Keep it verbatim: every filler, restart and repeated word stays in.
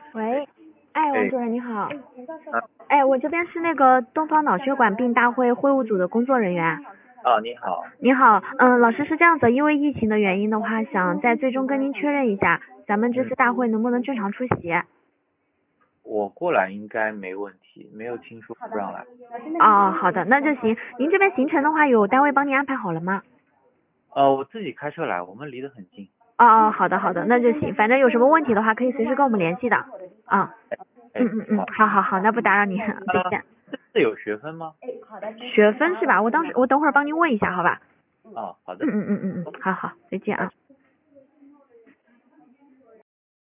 喂，哎，王哎， 主任你好。 啊哎，我这边是那个东方脑血管病大会会务组的工作人员。 啊，你好。 你好，嗯，老师是这样子，因为疫情的原因的话，想在最终跟您确认一下，咱们这嗯， 次大会能不能正常出席？ 我过来应该没问题，没有听说不让来。 哦，好的，那就行。您这边行程的话，有单位帮您安排好了吗？ 呃，我自己开车来，我们离得很近。 哦哦，好的好的，那就行。反正有什么问题的话，可以随时跟我们联系的。啊，嗯哎， 嗯嗯， 好。 好好好，那不打扰你，再啊， 见。 这次有学分吗？ 学分是吧？我当时我等会儿帮您问一下，好吧？ 啊，好的。 嗯嗯嗯嗯嗯，好好，再见啊。